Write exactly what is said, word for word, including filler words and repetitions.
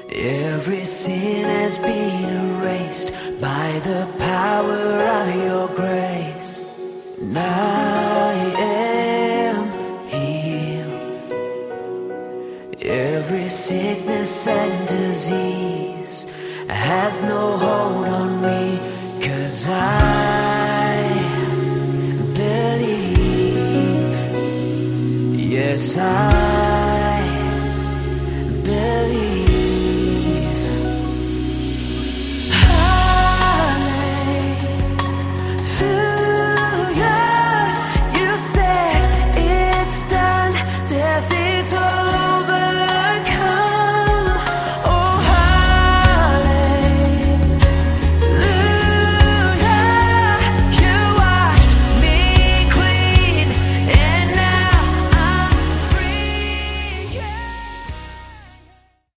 Every sin has been erased by the power of your grace. And I am healed. Every sickness and disease has no hold on me, 'cause I believe. Yes, I